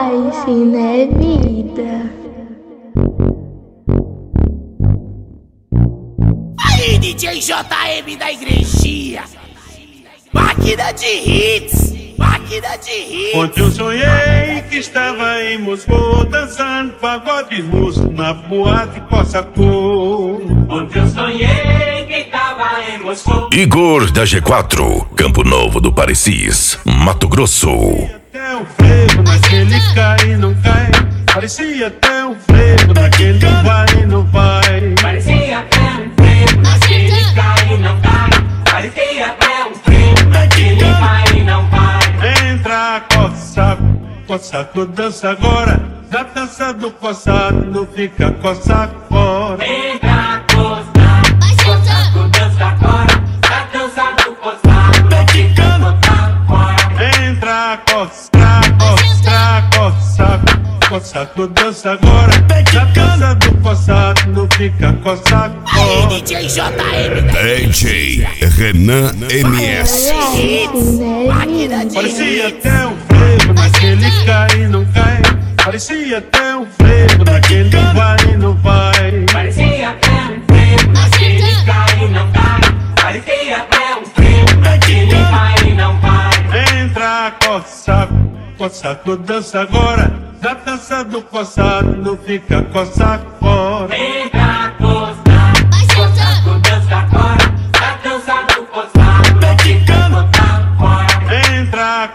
Ensina é vida. Aí, DJ JM da igrejinha, máquina de hits, máquina de hits. Ontem eu sonhei que estava em Moscou, dançando pagode russo na boate Cossacô. Ontem eu sonhei que estava em Moscou. Igor da G4, Campo Novo do Parecis, Mato Grosso. Até o frevo naquele cai e não cai. Parecia até um frevo naquele vai e não vai. Parecia até um frevo naquele cai e não cai. Parecia até um frevo naquele vai e não vai. Entra Cossaco, Cossaco dança agora. Na dança do Cossaco não fica Cossaco fora. Entra Cossaco, Cossaco dança agora. Na dança do Cossaco não fica Cossaco fora. Entra Cossaco, Cossaco dança agora. Na dança do Cossaco não fica Cossaco Aí, fora. DJ JM DJ Renan MS. máquina de Parecia hits. até um frevo naquele cai e não cai. Parecia até um frevo naquele vai e não vai. Parecia até um frevo naquele cai e não cai. Parecia até um frevo naquele vai e não vai. Entra Cossaco, Cossaco dança agora. Na dança do Cossaco não fica Cossaco fora. Entra Cossaco, Cossaco dança agora. Na dança do Cossaco não fica Cossaco fora. Entra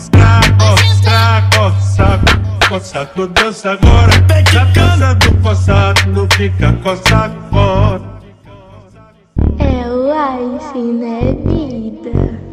Cossaco dança agora. Na dança do Cossaco não fica Cossaco fora. Ensina é vida.